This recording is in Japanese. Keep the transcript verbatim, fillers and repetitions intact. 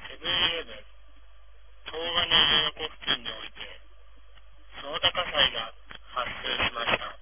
セブンイレブン東金小学校付近において、その他火災が発生しました。